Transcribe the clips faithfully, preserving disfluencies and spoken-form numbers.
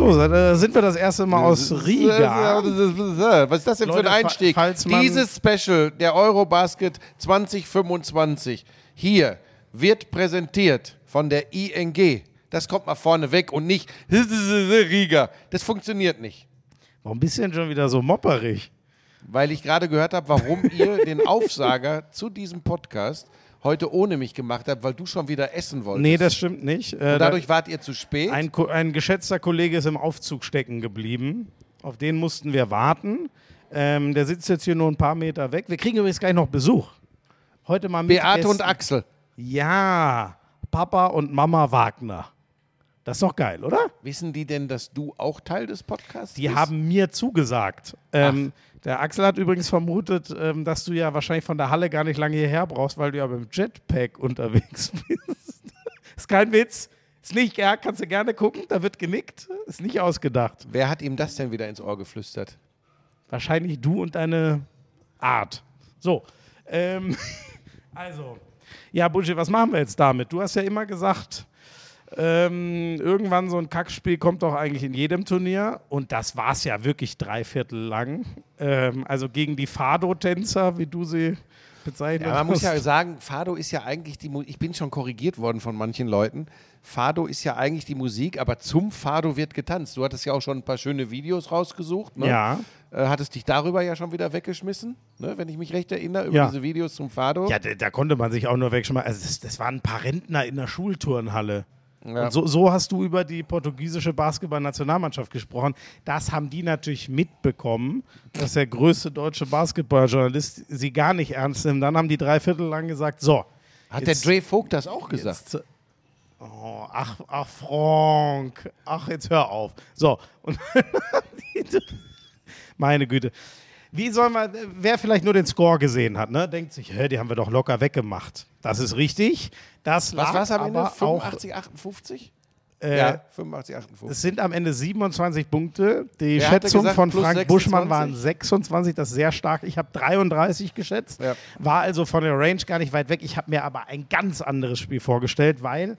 So, da sind wir das erste Mal aus Riga. Was ist das denn Leute, für ein Einstieg? Dieses Special der Eurobasket zwanzig fünfundzwanzig hier wird präsentiert von der I N G. Das kommt mal vorne weg und nicht Riga. Das funktioniert nicht. Warum bist du denn schon wieder so mopperig? Weil ich gerade gehört habe, warum ihr den Aufsager zu diesem Podcast heute ohne mich gemacht habt, weil du schon wieder essen wolltest. Nee, das stimmt nicht. Äh, und dadurch wart ihr zu spät? Ein, ein geschätzter Kollege ist im Aufzug stecken geblieben. Auf den mussten wir warten. Ähm, der sitzt jetzt hier nur ein paar Meter weg. Wir kriegen übrigens gleich noch Besuch. Heute mal mit Beate Gästen. und Axel. Ja, Papa und Mama Wagner. Das ist doch geil, oder? Wissen die denn, dass du auch Teil des Podcasts die bist? Die haben mir zugesagt. Ähm, der Axel hat übrigens vermutet, ähm, dass du ja wahrscheinlich von der Halle gar nicht lange hierher brauchst, weil du ja mit dem Jetpack unterwegs bist. Ist kein Witz. Ist nicht, ja, kannst du gerne gucken, da wird genickt. Ist nicht ausgedacht. Wer hat ihm das denn wieder ins Ohr geflüstert? Wahrscheinlich du und deine Art. So, ähm, also, ja, Buschi, was machen wir jetzt damit? Du hast ja immer gesagt, ähm, irgendwann so ein Kackspiel kommt doch eigentlich in jedem Turnier und das war es ja wirklich drei Viertel lang. Ähm, also gegen die Fado-Tänzer, wie du sie bezeichnet hast. Ja, man muss ja sagen, Fado ist ja eigentlich die Musik, ich bin schon korrigiert worden von manchen Leuten, Fado ist ja eigentlich die Musik, aber zum Fado wird getanzt. Du hattest ja auch schon ein paar schöne Videos rausgesucht, ne? Ja. Äh, hattest dich darüber ja schon wieder weggeschmissen, ne? Wenn ich mich recht erinnere, über ja. diese Videos zum Fado. Ja, da, da konnte man sich auch nur wegschmeißen. Also das, das waren ein paar Rentner in der Schulturnhalle. Ja. Und so, so hast du über die portugiesische Basketballnationalmannschaft gesprochen. Das haben die natürlich mitbekommen, dass der größte deutsche Basketballjournalist sie gar nicht ernst nimmt. Dann haben die drei Viertel lang gesagt, so. Hat jetzt, der Dre Vogt das auch gesagt? Jetzt, oh, ach, ach, Frank. Ach, jetzt hör auf. So. Und meine Güte. Wie soll man, wer vielleicht nur den Score gesehen hat, ne, denkt sich, hä, die haben wir doch locker weggemacht. Das ist richtig. Das Was war es am aber Ende? auch, fünfundachtzig, achtundfünfzig? Äh, ja, fünfundachtzig, achtundfünfzig. Es sind am Ende siebenundzwanzig Punkte. Die Wer hatte Schätzung gesagt, von plus Frank sechsundzwanzig? Buschmann waren sechsundzwanzig, das ist sehr stark. Ich habe dreiunddreißig geschätzt, Ja. war also von der Range gar nicht weit weg. Ich habe mir aber ein ganz anderes Spiel vorgestellt, weil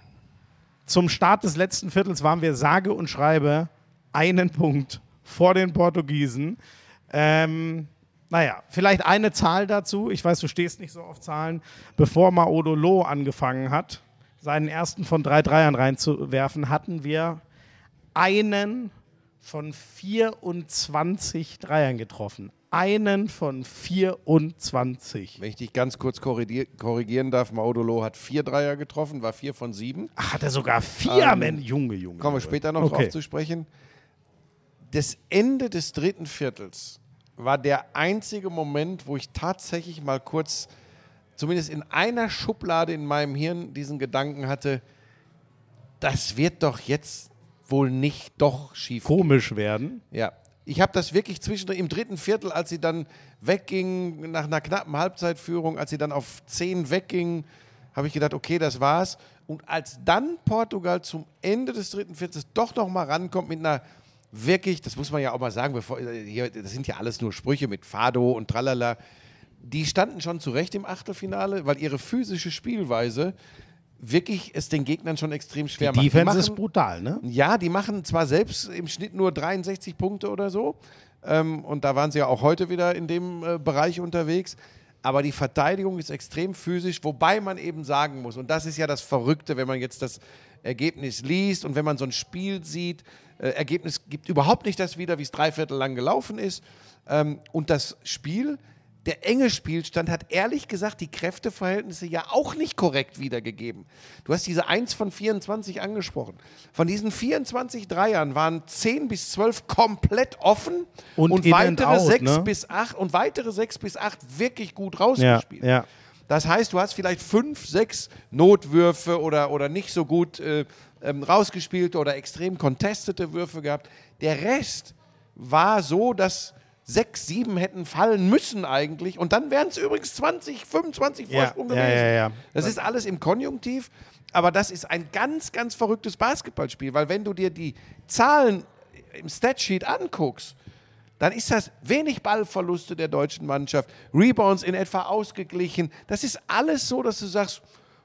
zum Start des letzten Viertels waren wir sage und schreibe einen Punkt vor den Portugiesen. Ähm, naja, vielleicht eine Zahl dazu. Ich weiß, du stehst nicht so auf Zahlen. Bevor Maodolo angefangen hat, seinen ersten von drei Dreiern reinzuwerfen, hatten wir einen von vierundzwanzig Dreiern getroffen. Einen von vierundzwanzig. Wenn ich dich ganz kurz korrigier- korrigieren darf, Maudolo hat vier Dreier getroffen, war vier von sieben. Ach, hat er sogar vier? Ähm, Mensch, Junge, Junge. Kommen wir später noch Okay. drauf zu sprechen. Das Ende des dritten Viertels war der einzige Moment, wo ich tatsächlich mal kurz, zumindest in einer Schublade in meinem Hirn, diesen Gedanken hatte, das wird doch jetzt wohl nicht doch schief gehen. Komisch werden. Ja, ich habe das wirklich zwischendurch im dritten Viertel, als sie dann weggingen, nach einer knappen Halbzeitführung, als sie dann auf zehn weggingen, habe ich gedacht, okay, das war's. Und als dann Portugal zum Ende des dritten Viertels doch noch mal rankommt mit einer wirklich, das muss man ja auch mal sagen, bevor, hier, das sind ja alles nur Sprüche mit Fado und Tralala, die standen schon zurecht im Achtelfinale, weil ihre physische Spielweise wirklich es den Gegnern schon extrem schwer Die macht. Defense Die machen, ist brutal, ne? ja, die machen zwar selbst im Schnitt nur dreiundsechzig Punkte oder so, ähm, und da waren sie ja auch heute wieder in dem äh, Bereich unterwegs, aber die Verteidigung ist extrem physisch, wobei man eben sagen muss, und das ist ja das Verrückte, wenn man jetzt das Ergebnis liest und wenn man so ein Spiel sieht, äh, Ergebnis gibt überhaupt nicht das wieder, wie es dreiviertel lang gelaufen ist, ähm, und das Spiel, der enge Spielstand hat ehrlich gesagt die Kräfteverhältnisse ja auch nicht korrekt wiedergegeben. Du hast diese eins von vierundzwanzig angesprochen. Von diesen vierundzwanzig Dreiern waren zehn bis zwölf komplett offen Und und, in weitere and out, sechs ne? bis acht und weitere sechs bis acht wirklich gut rausgespielt. Ja, ja. Das heißt, du hast vielleicht fünf, sechs Notwürfe oder, oder nicht so gut äh, ähm, rausgespielte oder extrem contestete Würfe gehabt. Der Rest war so, dass sechs, sieben hätten fallen müssen eigentlich. Und dann wären es übrigens zwanzig, fünfundzwanzig Ja, Vorsprung ja, gewesen. ja, ja. Das ist alles im Konjunktiv. Aber das ist ein ganz, ganz verrücktes Basketballspiel. Weil wenn du dir die Zahlen im Statsheet anguckst, dann ist das wenig Ballverluste der deutschen Mannschaft, Rebounds in etwa ausgeglichen. Das ist alles so, dass du sagst,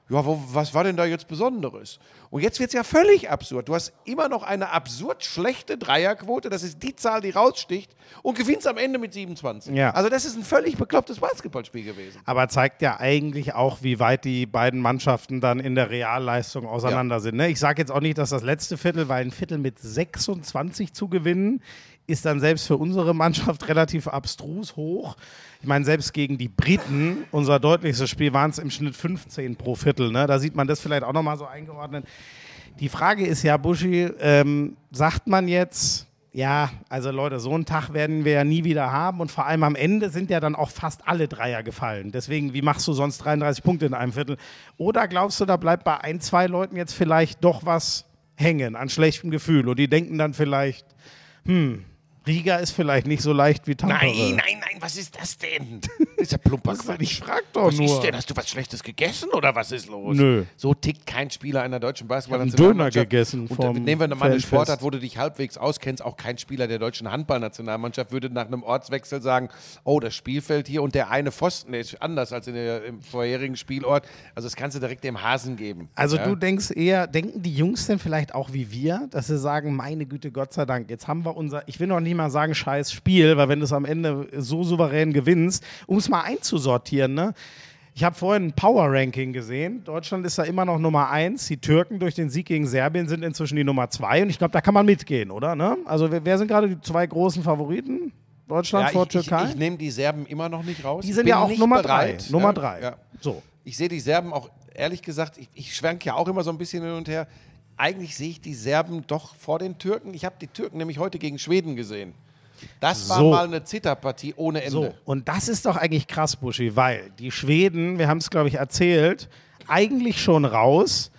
ja, wo, was war denn da jetzt Besonderes? Und jetzt wird es ja völlig absurd. Du hast immer noch eine absurd schlechte Dreierquote, das ist die Zahl, die raussticht, und gewinnst am Ende mit siebenundzwanzig. Ja. Also das ist ein völlig beklopptes Basketballspiel gewesen. Aber zeigt ja eigentlich auch, wie weit die beiden Mannschaften dann in der Realleistung auseinander Ja. sind. Ne? Ich sage jetzt auch nicht, dass das letzte Viertel, weil ein Viertel mit sechsundzwanzig zu gewinnen, ist dann selbst für unsere Mannschaft relativ abstrus hoch. Ich meine, selbst gegen die Briten, unser deutlichstes Spiel, waren es im Schnitt fünfzehn pro Viertel. Ne? Da sieht man das vielleicht auch nochmal so eingeordnet. Die Frage ist ja, Buschi, ähm, sagt man jetzt, ja, also Leute, so einen Tag werden wir ja nie wieder haben und vor allem am Ende sind ja dann auch fast alle Dreier gefallen. Deswegen, wie machst du sonst dreiunddreißig Punkte in einem Viertel? Oder glaubst du, da bleibt bei ein, zwei Leuten jetzt vielleicht doch was hängen an schlechtem Gefühl und die denken dann vielleicht, hm, Riga ist vielleicht nicht so leicht wie Tampere. Nein, nein, nein, was ist das denn? Das ist ja plumper Quatsch. Ich frag doch was nur. ist denn? Hast du was Schlechtes gegessen oder was ist los? Nö. So tickt kein Spieler einer deutschen Ich hab Basketballnationalmannschaft. einen Döner gegessen Und vom nehmen wir mal eine Fanfest. Sportart, wo du dich halbwegs auskennst. Auch kein Spieler der deutschen Handballnationalmannschaft würde nach einem Ortswechsel sagen, oh, das Spielfeld hier und der eine Pfosten, der ist anders als in der, im vorherigen Spielort. Also das kannst du direkt dem Hasen geben. Also ja? du denkst eher, denken die Jungs denn vielleicht auch wie wir, dass sie sagen, meine Güte, Gott sei Dank, jetzt haben wir unser, ich will noch nicht mal sagen scheiß Spiel, weil wenn du es am Ende so souverän gewinnst, um es mal einzusortieren, ne? Ich habe vorhin ein Power-Ranking gesehen. Deutschland ist da immer noch Nummer eins. Die Türken durch den Sieg gegen Serbien sind inzwischen die Nummer zwei. Und ich glaube, da kann man mitgehen, oder? Ne? Also wer, wer sind gerade die zwei großen Favoriten? Deutschland ja, vor ich, Türkei? Ich, ich nehme die Serben immer noch nicht raus. Die Ich sind bin ja auch nicht Nummer bereit. drei. Nummer Ja, drei. ja. So. Ich sehe die Serben auch, ehrlich gesagt, ich, ich schwank ja auch immer so ein bisschen hin und her. Eigentlich sehe ich die Serben doch vor den Türken. Ich habe die Türken nämlich heute gegen Schweden gesehen. Das war So. mal eine Zitterpartie ohne Ende. So, und das ist doch eigentlich krass, Buschi, weil die Schweden, wir haben es, glaube ich, erzählt, eigentlich schon raus,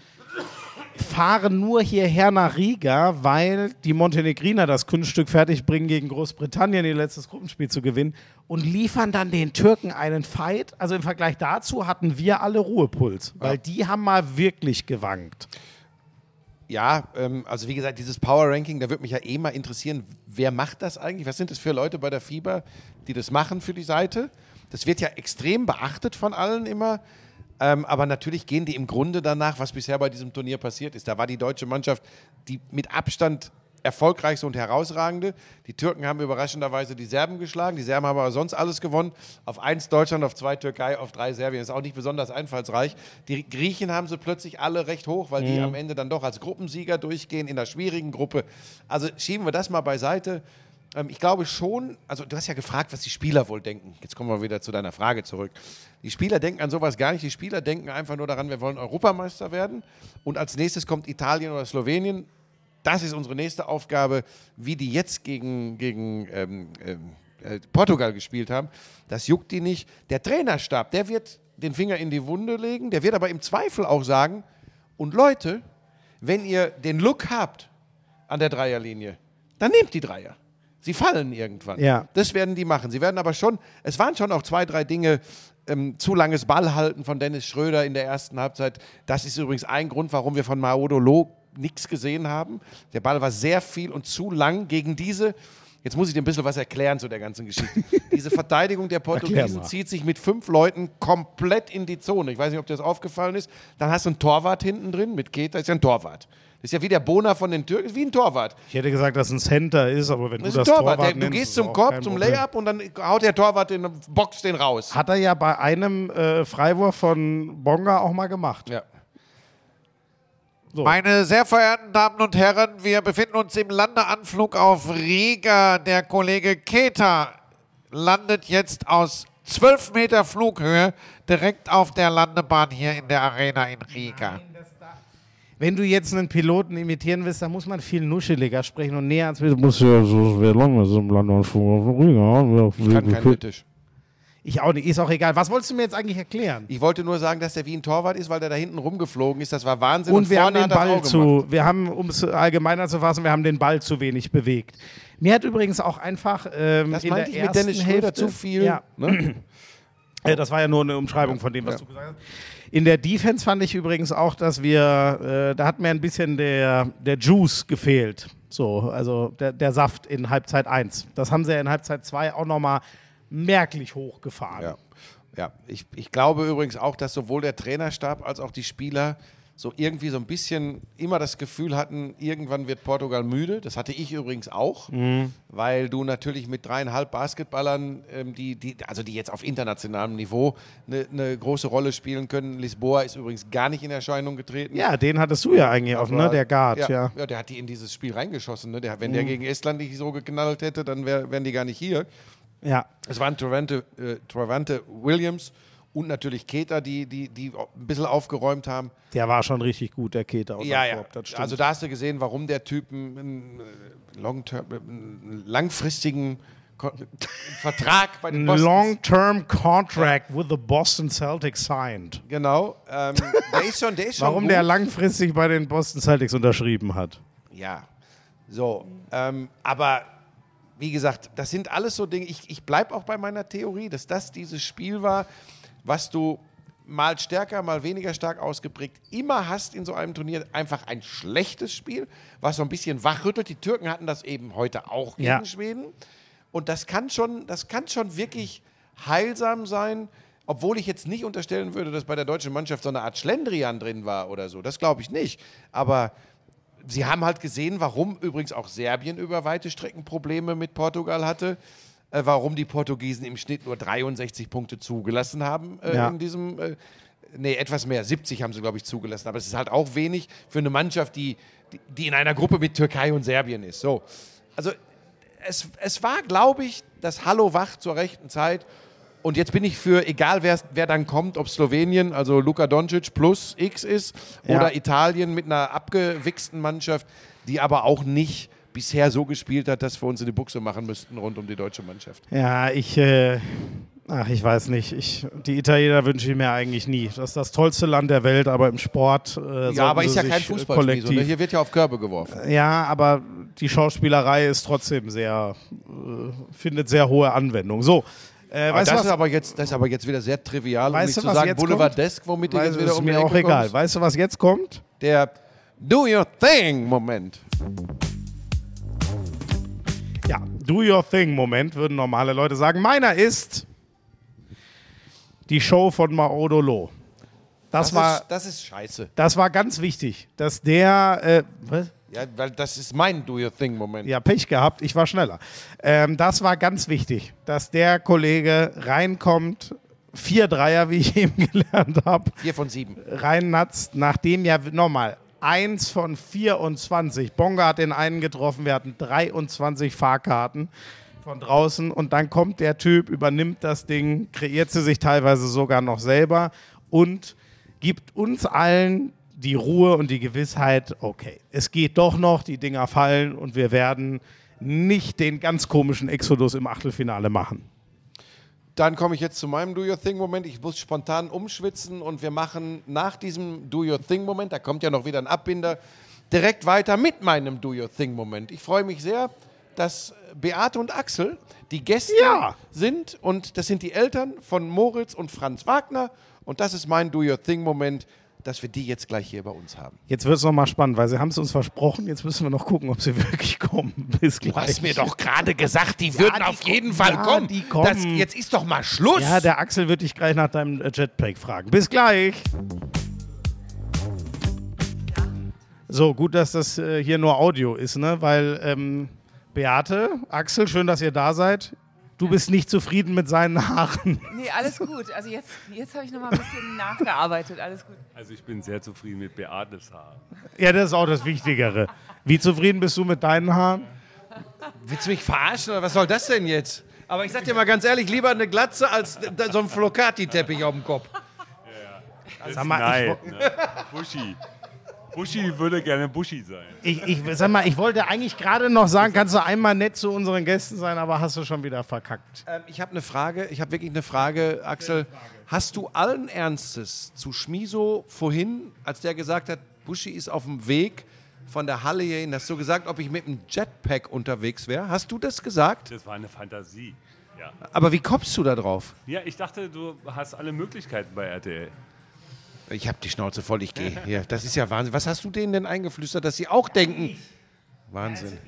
fahren nur hierher nach Riga, weil die Montenegriner das Kunststück fertigbringen, gegen Großbritannien ihr letztes Gruppenspiel zu gewinnen und liefern dann den Türken einen Fight. Also im Vergleich dazu hatten wir alle Ruhepuls, weil Ja. die haben mal wirklich gewankt. Ja, ähm, also wie gesagt, dieses Power-Ranking, da würde mich ja eh mal interessieren, wer macht das eigentlich? Was sind das für Leute bei der FIBA, die das machen für die Seite? Das wird ja extrem beachtet von allen immer. Ähm, aber natürlich gehen die im Grunde danach, was bisher bei diesem Turnier passiert ist. Da war die deutsche Mannschaft die mit Abstand erfolgreichste und herausragende. Die Türken haben überraschenderweise die Serben geschlagen. Die Serben haben aber sonst alles gewonnen. Auf eins Deutschland, auf zwei Türkei, auf drei Serbien. Ist auch nicht besonders einfallsreich. Die Griechen haben sie plötzlich alle recht hoch, weil die Mhm. am Ende dann doch als Gruppensieger durchgehen in der schwierigen Gruppe. Also schieben wir das mal beiseite. Ähm, ich glaube schon, also du hast ja gefragt, was die Spieler wohl denken. Jetzt kommen wir wieder zu deiner Frage zurück. Die Spieler denken an sowas gar nicht. Die Spieler denken einfach nur daran, wir wollen Europameister werden. Und als nächstes kommt Italien oder Slowenien. Das ist unsere nächste Aufgabe, wie die jetzt gegen, gegen ähm, ähm, äh, Portugal gespielt haben. Das juckt die nicht. Der Trainerstab, der wird den Finger in die Wunde legen, der wird aber im Zweifel auch sagen, und Leute, wenn ihr den Look habt an der Dreierlinie, dann nehmt die Dreier. Sie fallen irgendwann. Ja. Das werden die machen. Sie werden aber schon, es waren schon auch zwei, drei Dinge, ähm, zu langes Ballhalten von Dennis Schröder in der ersten Halbzeit. Das ist übrigens ein Grund, warum wir von Maodolo nichts gesehen haben. Der Ball war sehr viel und zu lang gegen diese, jetzt muss ich dir ein bisschen was erklären zu der ganzen Geschichte. Diese Verteidigung der Portugiesen zieht sich mit fünf Leuten komplett in die Zone. Ich weiß nicht, ob dir das aufgefallen ist. Dann hast du einen Torwart hinten drin mit Keita, ist ja ein Torwart. Das ist ja wie der Bona von den Türken, ist wie ein Torwart. Ich hätte gesagt, dass ein Center ist, aber wenn Das du ist das ein Torwart. Torwart Der, du nennst, gehst ist zum auch Korb, kein zum Problem. Layup und dann haut der Torwart den, boxt den raus. Hat er ja bei einem äh, Freiwurf von Bonga auch mal gemacht. Ja. So. Meine sehr verehrten Damen und Herren, wir befinden uns im Landeanflug auf Riga. Der Kollege Keita landet jetzt aus zwölf Meter Flughöhe direkt auf der Landebahn hier in der Arena in Riga. Wenn du jetzt einen Piloten imitieren willst, dann muss man viel nuscheliger sprechen und näher ans Bild. Muss ja so schwer lang ist im Landeanflug auf Riga. Ich kann kein Britisch. Ich auch nicht, ist auch egal. Was wolltest du mir jetzt eigentlich erklären? Ich wollte nur sagen, dass der wie ein Torwart ist, weil der da hinten rumgeflogen ist. Das war Wahnsinn. Und wir haben vorne den hat er Ball auch gemacht. zu, wir haben, um es allgemeiner zu fassen, wir haben den Ball zu wenig bewegt. Mir hat übrigens auch einfach ähm, Das in meinte der ich mit ersten Dennis Schröder Hälfte, zu viel. Ja. Ne? Äh, Das war ja nur eine Umschreibung von dem, was Ja. du gesagt hast. In der Defense fand ich übrigens auch, dass wir, äh, da hat mir ein bisschen der, der Juice gefehlt. So, also der, der Saft in Halbzeit eins. Das haben sie ja in Halbzeit zwei auch nochmal merklich hochgefahren. Ja. Ja, ich, ich glaube übrigens auch, dass sowohl der Trainerstab als auch die Spieler so irgendwie so ein bisschen immer das Gefühl hatten, irgendwann wird Portugal müde. Das hatte ich übrigens auch, mhm. weil du natürlich mit dreieinhalb Basketballern, ähm, die, die, also die jetzt auf internationalem Niveau eine, eine große Rolle spielen können. Lisboa ist übrigens gar nicht in Erscheinung getreten. Ja, den hattest du ja eigentlich auch, ne? Der Guard, ja, ja. Ja, der hat die in dieses Spiel reingeschossen. Ne? Der, wenn mhm. der gegen Estland nicht so geknallt hätte, dann wär, wären die gar nicht hier. Ja. Es waren Travante, äh, Travante Williams und natürlich Keita, die, die, die ein bisschen aufgeräumt haben. Der war schon richtig gut, der Keita. Ja, ja. Also da hast du gesehen, warum der Typ einen, Long-term, einen langfristigen Ko- Vertrag bei den Boston... Long-term contract with the Boston Celtics signed. Genau. Ähm, der ist schon, der ist schon Warum gut. der langfristig bei den Boston Celtics unterschrieben hat. Ja, so. Ähm, aber... Wie gesagt, das sind alles so Dinge, ich, ich bleibe auch bei meiner Theorie, dass das dieses Spiel war, was du mal stärker, mal weniger stark ausgeprägt immer hast in so einem Turnier. Einfach ein schlechtes Spiel, was so ein bisschen wachrüttelt. Die Türken hatten das eben heute auch gegen ja. Schweden. Und das kann schon, das kann schon wirklich heilsam sein, obwohl ich jetzt nicht unterstellen würde, dass bei der deutschen Mannschaft so eine Art Schlendrian drin war oder so. Das glaube ich nicht. Aber... Sie haben halt gesehen, warum übrigens auch Serbien über weite Strecken Probleme mit Portugal hatte, äh, warum die Portugiesen im Schnitt nur dreiundsechzig Punkte zugelassen haben äh, ja. in diesem, äh, nee, etwas mehr, siebzig haben sie, glaube ich, zugelassen, aber es ist halt auch wenig für eine Mannschaft, die, die, die in einer Gruppe mit Türkei und Serbien ist. So. Also es, es war, glaube ich, das Hallo wach zur rechten Zeit. Und jetzt bin ich für, egal wer, wer dann kommt, ob Slowenien, also Luka Doncic plus X ist, ja. oder Italien mit einer abgewichsten Mannschaft, die aber auch nicht bisher so gespielt hat, dass wir uns in die Buchse machen müssten rund um die deutsche Mannschaft. Ja, ich, äh, ach, ich weiß nicht. Ich, die Italiener wünsche ich mir eigentlich nie. Das ist das tollste Land der Welt, aber im Sport äh, ja, aber ist ja sich kein Fußballspiel. So, ne? Hier wird ja auf Körbe geworfen. Ja, aber die Schauspielerei ist trotzdem sehr, äh, findet sehr hohe Anwendung. So. Äh, das, was? Ist aber jetzt, das ist aber jetzt wieder sehr trivial, weißt um nicht du, zu sagen Boulevardesk, womit du weißt, jetzt wieder um die Ecke kommst. Ist mir auch egal. Weißt du, was jetzt kommt? Der Do Your Thing-Moment. Ja, Do Your Thing-Moment, würden normale Leute sagen. Meiner ist die Show von Maodolo. Das, Das, war, ist, das ist scheiße. das war ganz wichtig, dass der... Äh, was? Ja, weil das ist mein Do-Your-Thing-Moment. Ja, Pech gehabt, ich war schneller. Ähm, das war ganz wichtig, dass der Kollege reinkommt, vier Dreier, wie ich eben gelernt habe. Vier von sieben. Reinnatzt, nachdem ja nochmal eins von vierundzwanzig, Bonga hat den einen getroffen, wir hatten dreiundzwanzig Fahrkarten von draußen und dann kommt der Typ, übernimmt das Ding, kreiert sie sich teilweise sogar noch selber und gibt uns allen die Ruhe und die Gewissheit, okay, es geht doch noch, die Dinger fallen und wir werden nicht den ganz komischen Exodus im Achtelfinale machen. Dann komme ich jetzt zu meinem Do-Your-Thing-Moment. Ich muss spontan umschwitzen und wir machen nach diesem Do-Your-Thing-Moment, da kommt ja noch wieder ein Abbinder, direkt weiter mit meinem Do-Your-Thing-Moment. Ich freue mich sehr, dass Beate und Axel die Gäste ja. sind und das sind die Eltern von Moritz und Franz Wagner und das ist mein Do-Your-Thing-Moment, dass wir die jetzt gleich hier bei uns haben. Jetzt wird es nochmal spannend, weil sie haben es uns versprochen. Jetzt müssen wir noch gucken, ob sie wirklich kommen. Bis gleich. Du hast mir doch gerade gesagt, die ja, würden die auf kommen, jeden Fall ja, kommen. Die kommen. Das, jetzt ist doch mal Schluss. Ja, der Axel wird dich gleich nach deinem Jetpack fragen. Bis gleich. So, gut, dass das äh, hier nur Audio ist, ne? Weil ähm, Beate, Axel, schön, dass ihr da seid. Du bist nicht zufrieden mit seinen Haaren. Nee, alles gut. Also jetzt, jetzt habe ich noch mal ein bisschen nachgearbeitet. Alles gut. Also ich bin sehr zufrieden mit Beates Haar. Ja, das ist auch das Wichtigere. Wie zufrieden bist du mit deinen Haaren? Willst du mich verarschen oder was soll das denn jetzt? Aber ich sag dir mal ganz ehrlich, lieber eine Glatze als so ein Flocati-Teppich auf dem Kopf. Ja, Sag mal, Neid, ich, ne? Buschi. Buschi würde gerne Buschi sein. ich, ich, sag mal, ich wollte eigentlich gerade noch sagen, kannst du einmal nett zu unseren Gästen sein, aber hast du schon wieder verkackt. Ähm, ich habe eine Frage, ich habe wirklich eine Frage, Axel. Hast du allen Ernstes zu Schmiso vorhin, als der gesagt hat, Buschi ist auf dem Weg von der Halle hierhin, hast du gesagt, ob ich mit dem Jetpack unterwegs wäre? Hast du das gesagt? Das war eine Fantasie. Ja. Aber wie kommst du da drauf? Ja, ich dachte, du hast alle Möglichkeiten bei R T L. Ich habe die Schnauze voll, ich gehe. Ja, das ist ja Wahnsinn. Was hast du denen denn eingeflüstert, dass sie auch denken? Wahnsinn.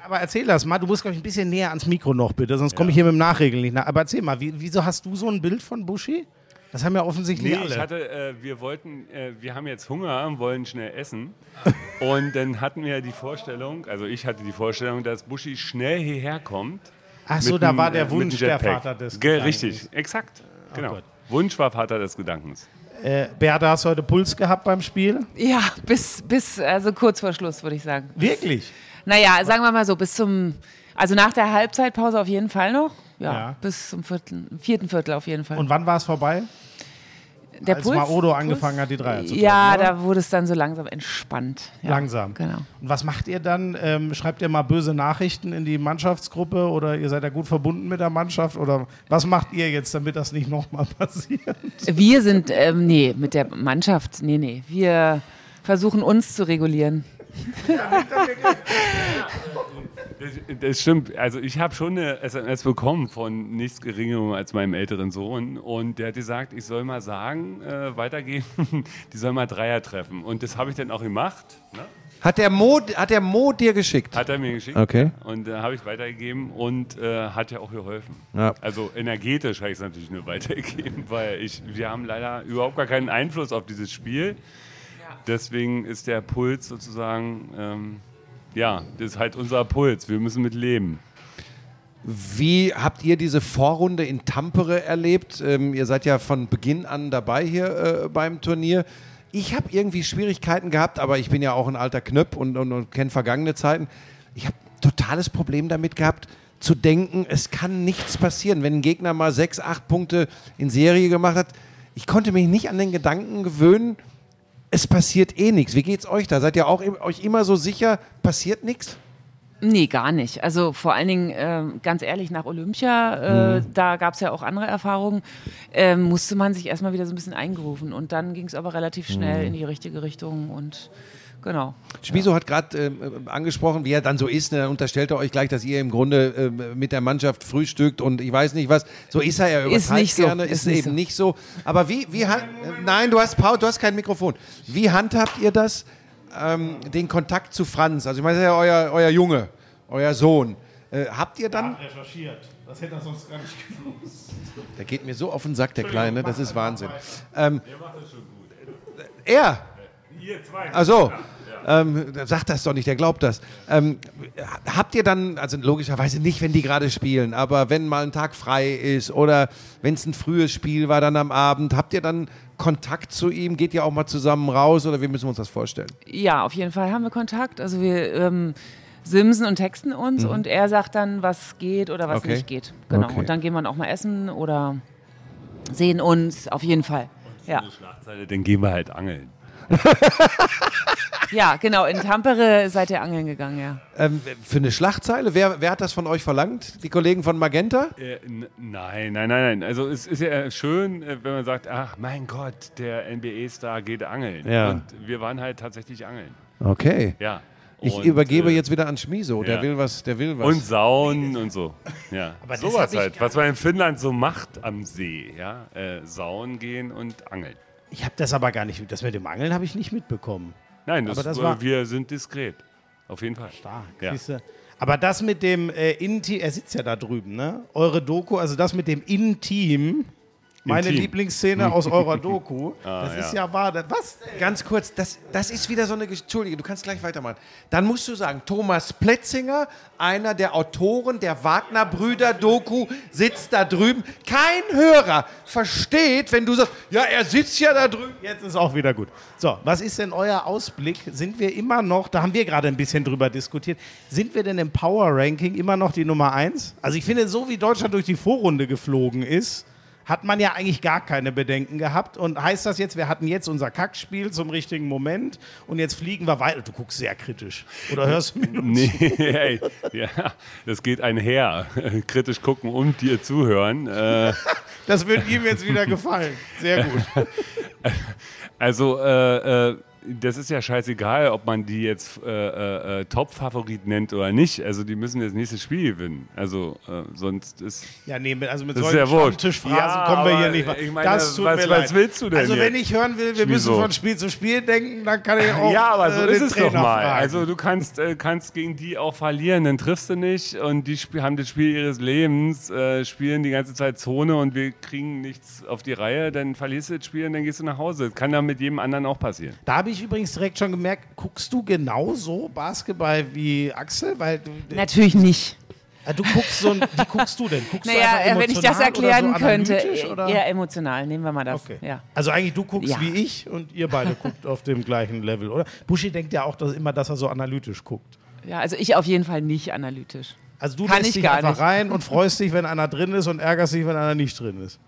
aber erzähl das mal. Du musst, glaube ich, ein bisschen näher ans Mikro noch, bitte. Sonst komme ich hier mit dem Nachregeln nicht nach. Aber erzähl mal, wie, wieso hast du so ein Bild von Buschi? Das haben ja offensichtlich Nee, alle. ich hatte, äh, wir wollten, äh, wir haben jetzt Hunger und wollen schnell essen. Und dann hatten wir die Vorstellung, also ich hatte die Vorstellung, dass Buschi schnell hierher kommt. Ach so, mit da dem, war der äh, mit Wunsch dem der Jetpack. Vater des Ge Gedankens. Richtig, exakt. Genau. Gott. Wunsch war Vater des Gedankens. Äh, Bertha, hast du heute Puls gehabt beim Spiel? Ja, bis, bis also kurz vor Schluss, würde ich sagen. Wirklich? Naja, sagen wir mal so, bis zum, also nach der Halbzeitpause auf jeden Fall noch. Ja, Ja. bis zum vierten, vierten Viertel auf jeden Fall. Und wann war es vorbei? der als Puls, Maodo angefangen hat, die Dreier zu treffen, Ja, oder? da wurde es dann so langsam entspannt. Ja, Langsam. Genau. Und was macht ihr dann? Ähm, schreibt ihr mal böse Nachrichten in die Mannschaftsgruppe oder ihr seid ja gut verbunden mit der Mannschaft? Oder was macht ihr jetzt, damit das nicht nochmal passiert? Wir sind, ähm, nee, mit der Mannschaft, nee, nee. Wir versuchen uns zu regulieren. Das, das stimmt. Also ich habe schon eine S M S bekommen von nichts Geringerem als meinem älteren Sohn und der hat gesagt, ich soll mal sagen, äh, weitergehen, die soll mal Dreier treffen. Und das habe ich dann auch gemacht. Ne? Hat der Mo, hat der Mo dir geschickt? Hat er mir geschickt. Okay. Und äh, habe ich weitergegeben und äh, hat ja auch geholfen. Ja. Also energetisch habe ich es natürlich nur weitergegeben, weil ich, wir haben leider überhaupt gar keinen Einfluss auf dieses Spiel. Deswegen ist der Puls sozusagen, ähm, ja, das ist halt unser Puls. Wir müssen mit leben. Wie habt ihr diese Vorrunde in Tampere erlebt? Ähm, ihr seid ja von Beginn an dabei hier äh, beim Turnier. Ich habe irgendwie Schwierigkeiten gehabt, aber ich bin ja auch ein alter Knöpp und, und, und kenne vergangene Zeiten. Ich habe totales Problem damit gehabt, zu denken, es kann nichts passieren. Wenn ein Gegner mal sechs, acht Punkte in Serie gemacht hat, ich konnte mich nicht an den Gedanken gewöhnen, es passiert eh nichts. Wie geht's euch da? Seid ihr auch im- euch immer so sicher, passiert nichts? Nee, gar nicht. Also vor allen Dingen, äh, ganz ehrlich, nach Olympia, äh, da gab es ja auch andere Erfahrungen, äh, musste man sich erstmal wieder so ein bisschen eingerufen. Und dann ging es aber relativ schnell in die richtige Richtung und genau. Schmiso hat gerade äh, angesprochen, wie er dann so ist. Ne? Dann unterstellt er euch gleich, dass ihr im Grunde äh, mit der Mannschaft frühstückt und ich weiß nicht was. So ist er, er übertreibt Ist nicht so. gerne, ist, Ist nicht eben so. nicht so. Aber wie, wie han- äh, nein, du hast Paul, du hast kein Mikrofon. Wie handhabt ihr das, ähm, den Kontakt zu Franz? Also ich meine, das ist ja euer, euer Junge, euer Sohn. Äh, habt ihr dann, Recherchiert. Das hätte er sonst gar nicht gewusst. der geht mir so auf den Sack, der Kleine, das ist Wahnsinn. Ähm, er? Also, ähm, sagt das doch nicht, der glaubt das. Ähm, habt ihr dann, also logischerweise nicht, wenn die gerade spielen, aber wenn mal ein Tag frei ist oder wenn es ein frühes Spiel war dann am Abend, habt ihr dann Kontakt zu ihm? Geht ihr auch mal zusammen raus oder wie müssen wir uns das vorstellen? Ja, auf jeden Fall haben wir Kontakt. Also wir ähm, simsen und texten uns und er sagt dann, was geht oder was Okay. nicht geht. Genau. Okay. Und dann gehen wir auch mal essen oder sehen uns, auf jeden Fall. Ja, Schlagzeile, dann gehen wir halt angeln. ja genau. In Tampere seid ihr angeln gegangen, ja. Ähm, für eine Schlagzeile, wer, wer hat das von euch verlangt? Die Kollegen von Magenta? Äh, n- nein, nein, nein, nein. Also es ist ja schön, äh, wenn man sagt, ach mein Gott, der N B A-Star geht angeln. Ja. Und wir waren halt tatsächlich angeln. Okay. Ja. Ich Und, übergebe äh, jetzt wieder an Schmiso, der ja. will was, der will was. Und Saunen und so. Ja. Aber das Sowas hab ich halt, gar was man in Finnland so macht am See. Ja? Äh, Saunen gehen und angeln. Ich habe das aber gar nicht, das mit dem Angeln habe ich nicht mitbekommen. Nein, das, Aber das äh, war- wir sind diskret. Auf jeden Fall. Stark. Ja. Siehste? Aber das mit dem äh, Innenteam, er sitzt ja da drüben, ne? Eure Doku, also das mit dem Innenteam, meine Intim. Lieblingsszene aus eurer Doku, Ah, das ja. ist ja wahr. Das, was? Ganz kurz, das, das ist wieder so eine Gesch- Entschuldige, du kannst gleich weitermachen. Dann musst du sagen, Thomas Pletzinger, einer der Autoren der Wagner-Brüder-Doku, sitzt da drüben. Kein Hörer versteht, wenn du sagst, ja, er sitzt ja da drüben. Jetzt ist auch wieder gut. So, was ist denn euer Ausblick? Sind wir immer noch, da haben wir gerade ein bisschen drüber diskutiert, sind wir denn im Power-Ranking immer noch die Nummer eins? Also ich finde, so wie Deutschland durch die Vorrunde geflogen ist, hat man ja eigentlich gar keine Bedenken gehabt. Und heißt das jetzt, wir hatten jetzt unser Kackspiel zum richtigen Moment und jetzt fliegen wir weiter? Du guckst sehr kritisch. Oder hörst du mir nur zu? Nee, ey, ja, das geht einher. Kritisch gucken und dir zuhören. Äh, Das wird ihm jetzt wieder gefallen. Sehr gut. Also, äh, äh, das ist ja scheißegal, ob man die jetzt äh, äh, Top-Favorit nennt oder nicht. Also die müssen das nächste Spiel gewinnen. Also äh, sonst ist... Ja, nee, mit, also mit Das ist solchen ja wurscht. Stammtischphrasen Ja, kommen wir aber hier nicht weiter. ich meine, Das tut was- mir was leid. willst du denn Also wenn jetzt? ich hören will, wir müssen Schmieso. von Spiel zu Spiel denken, dann kann ich auch Ja, aber so äh, ist den es doch Trainer mal. fragen. Also du kannst, äh, kannst gegen die auch verlieren, dann triffst du nicht und die sp- haben das Spiel ihres Lebens, äh, spielen die ganze Zeit Zone und wir kriegen nichts auf die Reihe, dann verlierst du das Spiel und dann gehst du nach Hause. Das kann ja mit jedem anderen auch passieren. Da habe ich übrigens direkt schon gemerkt, guckst du genauso Basketball wie Axel? Weil du, Natürlich nicht. äh, du guckst so ein, wie guckst du denn? Guckst du Naja, einfach äh, wenn ich das emotional oder erklären so könnte, analytisch, oder? eher emotional, nehmen wir mal das. Okay. Ja. Also eigentlich du guckst Ja. wie ich und ihr beide guckt auf dem gleichen Level, oder? Buschi denkt ja auch dass immer, dass er so analytisch guckt. ja, also ich auf jeden Fall nicht analytisch. Also du Kann lässt ich dich gar einfach nicht. rein und freust dich, wenn einer drin ist und ärgerst dich, wenn einer nicht drin ist.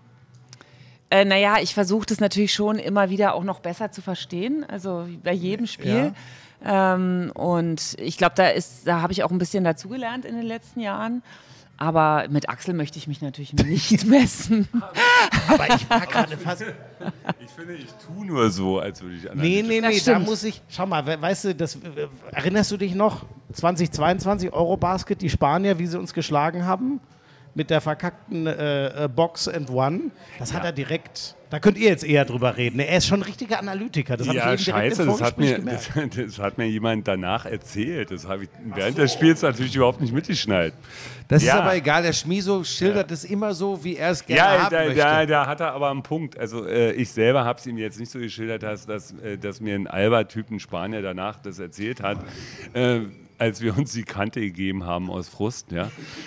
Äh, naja, ich versuche das natürlich schon immer wieder auch noch besser zu verstehen, also bei jedem Spiel. Ähm, und ich glaube, da ist, da habe ich auch ein bisschen dazugelernt in den letzten Jahren. Aber mit Axel möchte ich mich natürlich nicht messen. Aber ich war gerade fast... Ich finde, ich tue nur so, als würde ich Nee, analysieren. nee, Das nee, da stimmt. muss ich... Schau mal, we- weißt du, das, äh, erinnerst du dich noch? zweitausendzweiundzwanzig Eurobasket, die Spanier, wie sie uns geschlagen haben? Mit der verkackten äh, äh, Box and One. Das hat er direkt... Da könnt ihr jetzt eher drüber reden. Er ist schon ein richtiger Analytiker. Das habe Ja, ich eben direkt scheiße, im das hat, Vorgespräch mir, gemerkt. das, das hat mir jemand danach erzählt. Das habe ich während des Spiels natürlich überhaupt nicht mitgeschnallt. Das Ja. ist aber egal, der Schmieso schildert es immer so, wie er es gerne Ja, haben da, möchte. da, da hat er aber einen Punkt. Also äh, ich selber habe es ihm jetzt nicht so geschildert, dass, dass, äh, dass mir ein Alba-Typ, ein Spanier, danach das erzählt hat, äh, als wir uns die Kante gegeben haben aus Frust. Ja.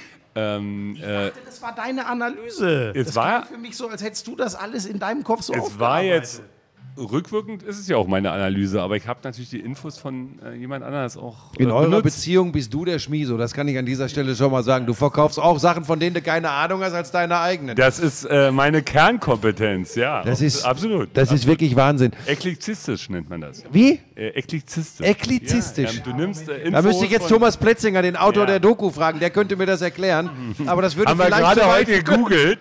Ähm, äh, Das war deine Analyse. Es das war- klang für mich so, als hättest du das alles in deinem Kopf so es war aufgearbeitet. jetzt, rückwirkend ist es ja auch meine Analyse, aber ich habe natürlich die Infos von äh, jemand anderes auch äh, In eurer benutzt. Beziehung bist du der Schmieso, das kann ich an dieser Stelle schon mal sagen. Du verkaufst auch Sachen, von denen du keine Ahnung hast, als deine eigenen. Das ist äh, meine Kernkompetenz, ja. Das ist, absolut. Das ist wirklich Wahnsinn. Eklizistisch nennt man das. Wie? Äh, eklizistisch. Eklizistisch. Ja, du nimmst äh, Infos Da müsste ich jetzt von- Thomas Plätzinger, den Autor Ja. der Doku, fragen. Der könnte mir das erklären. Aber das würde Haben wir vielleicht gerade zu weit heute gegoogelt.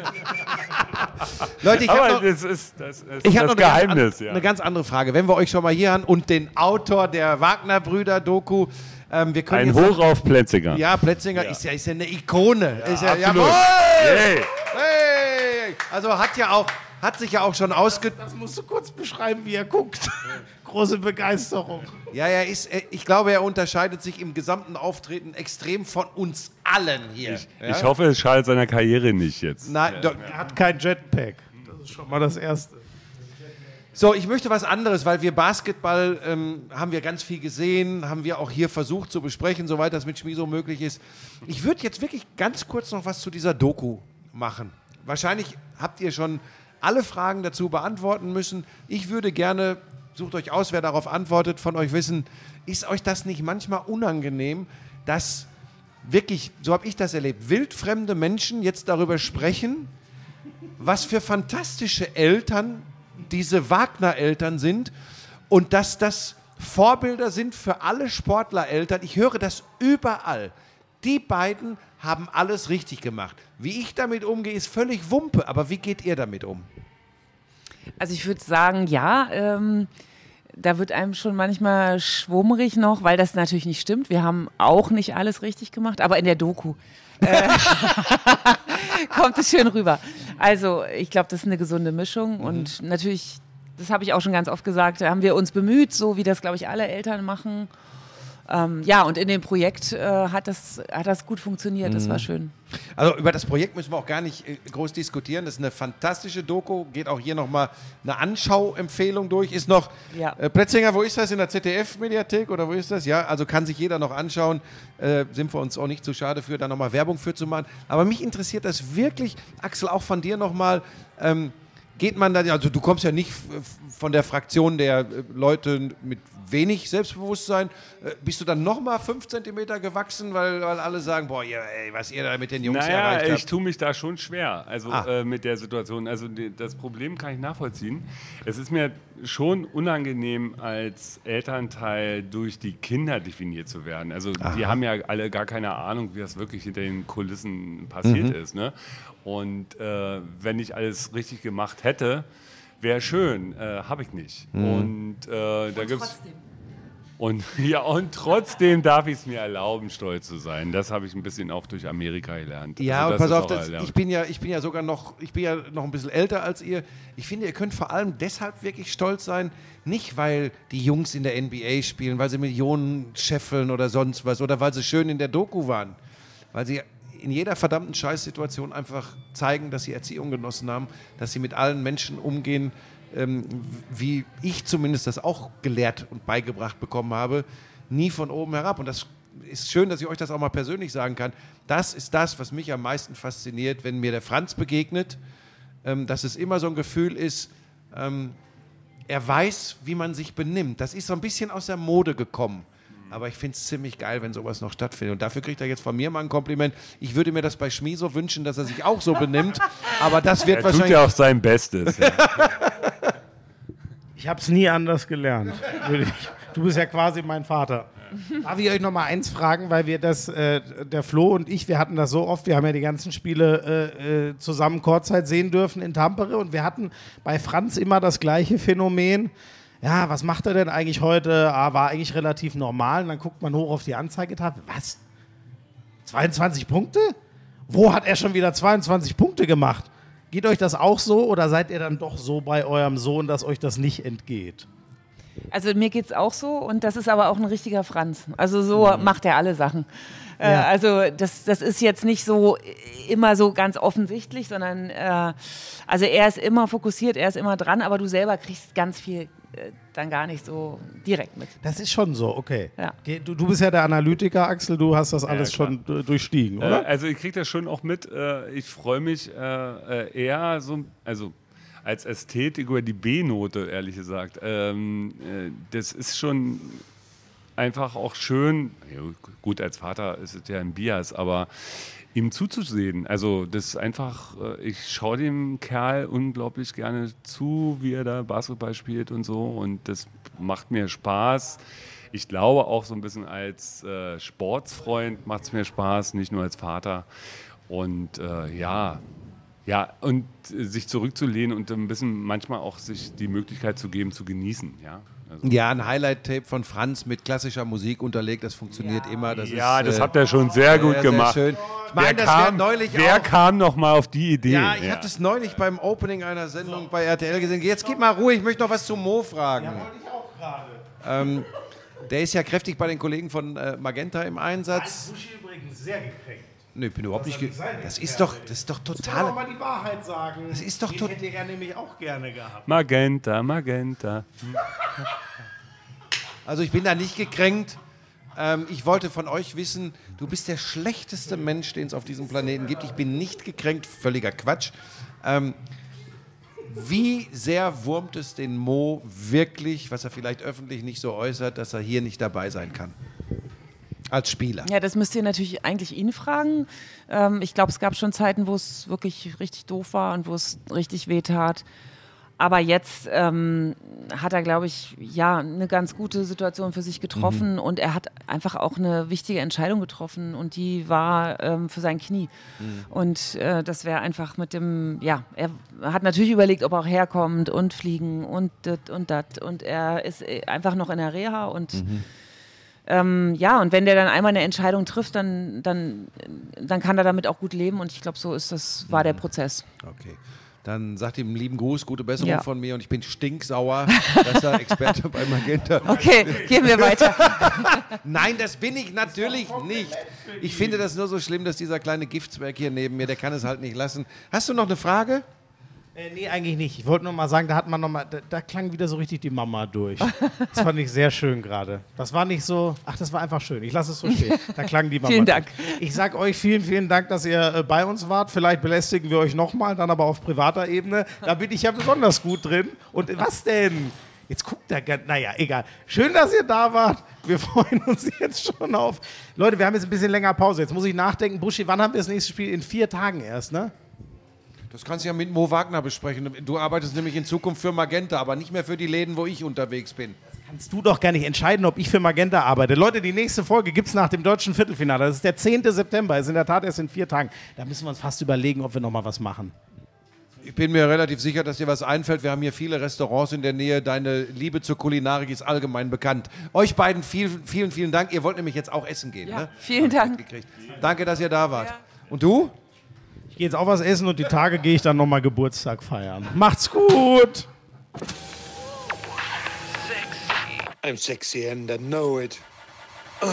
Leute, ich habe Aber noch, das ist das, ist ich hab das noch eine, Geheimnis. ganz, an, Ja. eine ganz andere Frage. Wenn wir euch schon mal hier haben und den Autor der Wagner-Brüder-Doku, ähm, wir können Ein jetzt Hoch auf Plätziger. Ja, Plätzinger Ist, ja, ist ja eine Ikone. ist ja, absolut. jawohl! Hey. Hey! Also hat ja auch, hat sich ja auch schon ausge... Das musst du kurz beschreiben, wie er guckt. Große Begeisterung. Ja, er ist, er- ich glaube, er unterscheidet sich im gesamten Auftreten extrem von uns allen hier. Ich, ja? ich hoffe, es schadet seiner Karriere nicht jetzt. Nein, doch, Er hat kein Jetpack. Das ist schon mal das Erste. So, ich möchte was anderes, weil wir Basketball ähm, haben wir ganz viel gesehen, haben wir auch hier versucht zu besprechen, soweit das mit Schmieso möglich ist. Ich würde jetzt wirklich ganz kurz noch was zu dieser Doku machen. Wahrscheinlich habt ihr schon alle Fragen dazu beantworten müssen. Ich würde gerne, sucht euch aus, wer darauf antwortet, von euch wissen, ist euch das nicht manchmal unangenehm, dass wirklich, so habe ich das erlebt, wildfremde Menschen jetzt darüber sprechen, was für fantastische Eltern diese Wagner-Eltern sind und dass das Vorbilder sind für alle Sportlereltern. Ich höre das überall. Die beiden haben alles richtig gemacht. Wie ich damit umgehe, ist völlig Wumpe. Aber wie geht ihr damit um? Also ich würde sagen, ja, ähm, da wird einem schon manchmal schwummrig noch, weil das natürlich nicht stimmt. Wir haben auch nicht alles richtig gemacht, aber in der Doku äh, kommt es schön rüber. Also ich glaube, das ist eine gesunde Mischung und natürlich, das habe ich auch schon ganz oft gesagt, da haben wir uns bemüht, so wie das, glaube ich, alle Eltern machen. Ähm, ja, und in dem Projekt äh, hat, das, hat das gut funktioniert, das war schön. Also über das Projekt müssen wir auch gar nicht äh, groß diskutieren. Das ist eine fantastische Doku. Geht auch hier nochmal eine Anschauempfehlung durch. Ist noch, Ja. äh, Plätzinger, wo ist das? In der Z D F-Mediathek oder wo ist das? Ja, also kann sich jeder noch anschauen. Äh, sind wir uns auch nicht zu schade für, da nochmal Werbung für zu machen. Aber mich interessiert das wirklich, Axel, auch von dir nochmal. Ähm, geht man da, also du kommst ja nicht f- von der Fraktion der äh, Leute mit wenig Selbstbewusstsein. Äh, bist du dann nochmal fünf Zentimeter gewachsen, weil, weil alle sagen, boah, ihr, ey, was ihr da mit den Jungs Naja, erreicht ich habt? tue mich da schon schwer, also Ah. äh, mit der Situation. Also die, das Problem kann ich nachvollziehen. Es ist mir schon unangenehm, als Elternteil durch die Kinder definiert zu werden. Also die haben ja alle gar keine Ahnung, wie das wirklich hinter den Kulissen passiert Mhm. ist. Ne? Und äh, wenn ich alles richtig gemacht hätte, wäre schön, äh, habe ich nicht. Mhm. Und äh, da gibt's Trotzdem. Und, ja, und trotzdem darf ich es mir erlauben, stolz zu sein. Das habe ich ein bisschen auch durch Amerika gelernt. Ja, also und pass ist auf, auch das, erlernt. ich, bin ja, ich bin ja sogar noch, ich bin ja noch ein bisschen älter als ihr. Ich finde, ihr könnt vor allem deshalb wirklich stolz sein, nicht weil die Jungs in der N B A spielen, weil sie Millionen scheffeln oder sonst was oder weil sie schön in der Doku waren. Weil sie in jeder verdammten Scheißsituation einfach zeigen, dass sie Erziehung genossen haben, dass sie mit allen Menschen umgehen, ähm, wie ich zumindest das auch gelehrt und beigebracht bekommen habe, nie von oben herab. Und das ist schön, dass ich euch das auch mal persönlich sagen kann. Das ist das, was mich am meisten fasziniert, wenn mir der Franz begegnet, ähm, dass es immer so ein Gefühl ist, ähm, er weiß, wie man sich benimmt. Das ist so ein bisschen aus der Mode gekommen. Aber ich finde es ziemlich geil, wenn sowas noch stattfindet. Und dafür kriegt er jetzt von mir mal ein Kompliment. Ich würde mir das bei Schmie so wünschen, dass er sich auch so benimmt. Aber das wird er wahrscheinlich... tut ja auch sein Bestes. Ja. Ich habe es nie anders gelernt. Du bist ja quasi mein Vater. Darf ich euch noch mal eins fragen, weil wir das, äh, der Flo und ich, wir hatten das so oft, wir haben ja die ganzen Spiele äh, äh, zusammen Kurzzeit sehen dürfen in Tampere und wir hatten bei Franz immer das gleiche Phänomen. Ja, was macht er denn eigentlich heute? Ah, war eigentlich relativ normal. Und dann guckt man hoch auf die Anzeigetafel. Was? zweiundzwanzig Punkte? Wo hat er schon wieder zweiundzwanzig Punkte gemacht? Geht euch das auch so oder seid ihr dann doch so bei eurem Sohn, dass euch das nicht entgeht? Also mir geht's auch so und das ist aber auch ein richtiger Franz. Also so mhm. macht er alle Sachen. Äh, Ja. also das, das ist jetzt nicht so immer so ganz offensichtlich, sondern äh, also er ist immer fokussiert, er ist immer dran, aber du selber kriegst ganz viel äh, dann gar nicht so direkt mit. Das ist schon so, okay. Ja. Geh- Du, du bist ja der Analytiker, Axel, du hast das alles klar. schon äh, durchstiegen, Äh, oder? also ich kriege das schon auch mit. Äh, ich freue mich äh, äh, eher so, also als Ästhetik über die B-Note, ehrlich gesagt. Ähm, äh, das ist schon einfach auch schön, ja, gut, als Vater ist es ja ein Bias, aber ihm zuzusehen. Also das ist einfach, äh, ich schaue dem Kerl unglaublich gerne zu, wie er da Basketball spielt und so und das macht mir Spaß. Ich glaube auch so ein bisschen als äh, Sportsfreund macht es mir Spaß, nicht nur als Vater. Und äh, ja, ja, und äh, sich zurückzulehnen und ein bisschen manchmal auch sich die Möglichkeit zu geben, zu genießen, ja. Also, Ja, ein Highlight-Tape von Franz mit klassischer Musik unterlegt, das funktioniert immer. Das ja, ist, das äh, habt ihr schon sehr gut sehr, sehr gemacht. schön. Ich meine, Wer das wäre kam, neulich wer auch... kam noch mal auf die Idee? Ja, ich habe das neulich beim Opening einer Sendung bei R T L gesehen. Jetzt gib mal Ruhe, ich möchte noch was zu Mo fragen. Ja, wollte ich auch gerade. Ähm, der ist ja kräftig bei den Kollegen von äh, Magenta im Einsatz. Buschi übrigens sehr gekränkt. Nö, ich bin überhaupt nicht... Ge sein, das der ist Kerl. doch, das ist doch Muss man total... doch mal die Wahrheit sagen. Das ist doch Den tot- hätte er nämlich auch gerne gehabt. Magenta, Magenta. Also ich bin da nicht gekränkt. Ähm, ich wollte von euch wissen, du bist der schlechteste Mensch, den es auf diesem Planeten gibt. Ich bin nicht gekränkt, völliger Quatsch. Ähm, wie sehr wurmt es den Mo wirklich, was er vielleicht öffentlich nicht so äußert, dass er hier nicht dabei sein kann? Als Spieler. Ja, das müsst ihr natürlich eigentlich ihn fragen. Ähm, ich glaube, es gab schon Zeiten, wo es wirklich richtig doof war und wo es richtig weh tat. Aber jetzt ähm, hat er, glaube ich, ja, eine ganz gute Situation für sich getroffen mhm. und er hat einfach auch eine wichtige Entscheidung getroffen und die war ähm, für sein Knie. Mhm. Und äh, das wäre einfach mit dem, ja, er hat natürlich überlegt, ob er auch herkommt und fliegen und das und das und er ist einfach noch in der Reha und mhm. ähm, ja, und wenn der dann einmal eine Entscheidung trifft, dann, dann, dann kann er damit auch gut leben und ich glaube, so ist das, war der Prozess. Okay. Dann sagt ihm einen lieben Gruß, gute Besserung Ja. von mir und ich bin stinksauer, dass er Experte bei Magenta. Okay, gehen wir weiter. Nein, das bin ich natürlich nicht. Ich finde das nur so schlimm, dass dieser kleine Giftzwerg hier neben mir, der kann es halt nicht lassen. Hast du noch eine Frage? Äh, nee, eigentlich nicht. Ich wollte nur mal sagen, da hat man noch mal, da, da klang wieder so richtig die Mama durch. Das fand ich sehr schön gerade. Das war nicht so, ach, das war einfach schön. Ich lasse es so stehen. Da klang die Mama Vielen durch. Dank. Ich sag euch vielen, vielen Dank, dass ihr äh, bei uns wart. Vielleicht belästigen wir euch nochmal, dann aber auf privater Ebene. Da bin ich ja besonders gut drin. Und äh, was denn? Jetzt guckt er, ganz- naja, egal. Schön, dass ihr da wart. Wir freuen uns jetzt schon auf. Leute, wir haben jetzt ein bisschen länger Pause. Jetzt muss ich nachdenken. Buschi, wann haben wir das nächste Spiel? In vier Tagen erst, ne? Das kannst du ja mit Mo Wagner besprechen. Du arbeitest nämlich in Zukunft für Magenta, aber nicht mehr für die Läden, wo ich unterwegs bin. Kannst du doch gar nicht entscheiden, ob ich für Magenta arbeite. Leute, die nächste Folge gibt es nach dem deutschen Viertelfinale. Das ist der zehnte September, ist in der Tat erst in vier Tagen. Da müssen wir uns fast überlegen, ob wir noch mal was machen. Ich bin mir relativ sicher, dass dir was einfällt. Wir haben hier viele Restaurants in der Nähe. Deine Liebe zur Kulinarik ist allgemein bekannt. Euch beiden vielen, vielen, vielen Dank. Ihr wollt nämlich jetzt auch essen gehen. Ja, Ne? vielen Dank. Danke, dass ihr da wart. Ja. Und du? Ich gehe jetzt auch was essen und die Tage gehe ich dann nochmal Geburtstag feiern. Macht's gut! I'm sexy and I know it. Oh.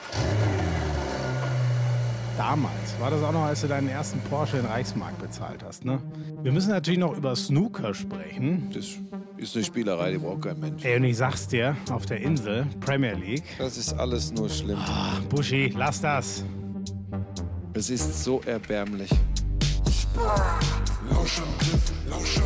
Damals war das auch noch, als du deinen ersten Porsche in Reichsmark bezahlt hast, ne? Wir müssen natürlich noch über Snooker sprechen. Das ist eine Spielerei, die braucht kein Mensch. Ey, und ich sag's dir, auf der Insel, Premier League. Das ist alles nur schlimm. Ach, Buschi, lass das. Es ist so erbärmlich. Lauschangriff, Lauschangriff.